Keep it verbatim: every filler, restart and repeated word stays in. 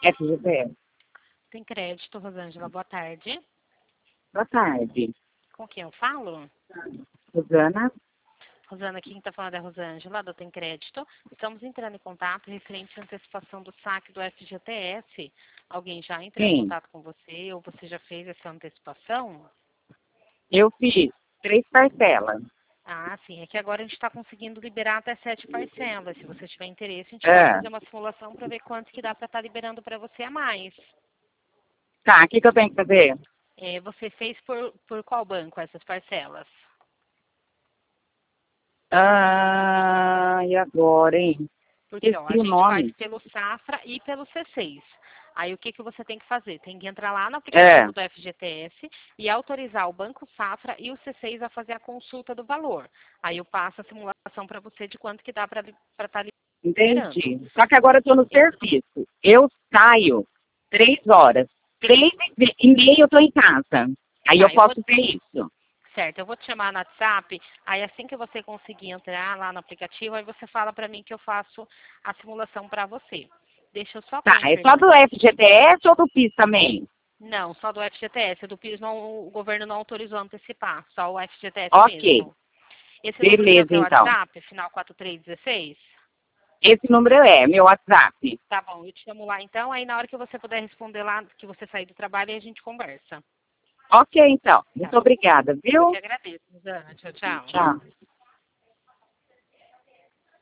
F G T S. Tem crédito, Rosângela. Boa tarde. Boa tarde. Com quem eu falo? Rosana? Rosana, quem está falando é a Rosângela, do Tem Crédito. Estamos entrando em contato referente à antecipação do saque do F G T S. Alguém já entrou em Sim. contato com você ou você já fez essa antecipação? Eu fiz três parcelas. Ah, sim. É que agora a gente está conseguindo liberar até sete parcelas. Se você tiver interesse, a gente pode É. fazer uma simulação para ver quanto que dá para estar liberando para você a mais. Tá, o que, que eu tenho que fazer? É, você fez por, por qual banco essas parcelas? Ah, e agora, hein? Porque, ó, a Esqueci o gente faz nome. pelo Safra e pelo C seis. Aí o que, que você tem que fazer? Tem que entrar lá no É. aplicativo do F G T S e autorizar o Banco Safra e o C seis a fazer a consulta do valor. Aí eu passo a simulação para você de quanto que dá para estar liberando. Entendi. Só que agora eu tô no serviço. Eu saio três horas. Três e meia eu tô em casa. Aí eu Tá, eu vou, posso ver isso. certo, eu vou te chamar no WhatsApp, aí assim que você conseguir entrar lá no aplicativo, aí você fala para mim que eu faço a simulação para você. Deixa eu só Tá, é só confirmar do aqui. F G T S ou do PIS também? Não, só do F G T S. Do PIS não, o governo não autorizou antecipar, só o F G T S Ok. mesmo. Esse número aqui é o Beleza, seu então. WhatsApp, final quatro três um seis? Esse número é meu WhatsApp. Tá bom, eu te chamo lá então, aí na hora que você puder responder lá, que você sair do trabalho, aí a gente conversa. Ok, então. Tá. Muito obrigada, Eu que viu? agradeço, Rosana. Tchau, tchau. Tchau.